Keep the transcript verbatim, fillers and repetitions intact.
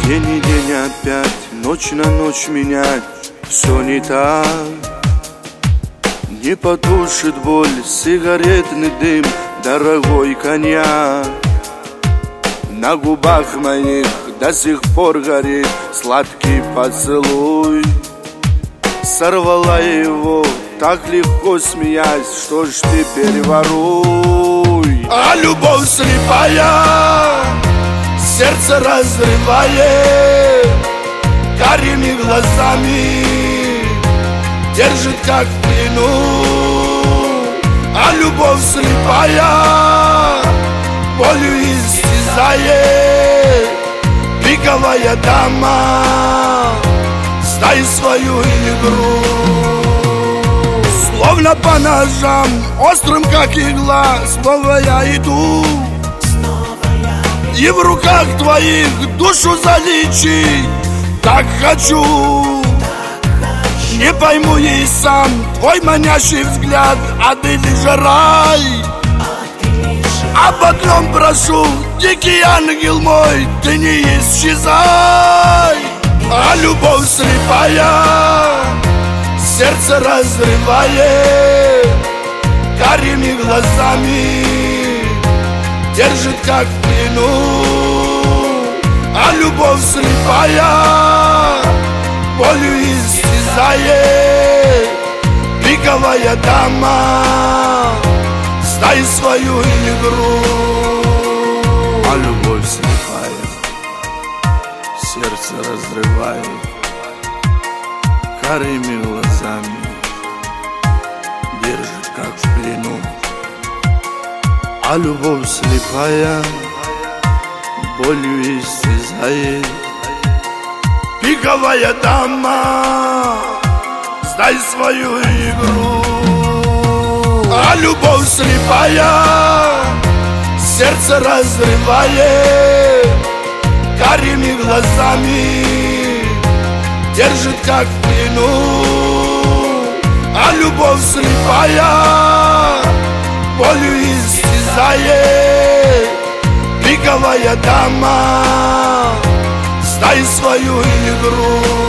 День и день опять, ночь на ночь менять, все не так. Не потушит боль сигаретный дым, дорогой коньяк. На губах моих до сих пор горит сладкий поцелуй. Сорвала его, так легко смеясь, что ж теперь воруй. А любовь слепая сердце разрывает, карими глазами держит как в плену. А любовь слепая болью истязает, пиковая дама, стай свою игру. Словно по ножам, острым как игла, снова я иду. И в руках твоих душу залечить так хочу. Не пойму и сам твой манящий взгляд, а ты лишь рай. Об одном прошу, дикий ангел мой, ты не исчезай. А любовь слепая сердце разрывает, карими глазами держит как в плену. А любовь слепая болью истязает, пиковая дама, стай свою игру. А любовь слепая сердце разрывает, карими глазами держит как в плену. А любовь слепая болью истязает, пиковая дама, сдай свою игру. А любовь слепая сердце разрывает, карими глазами держит как в плену. А любовь слепая болью истязает, пиковая дама, стай свою игру.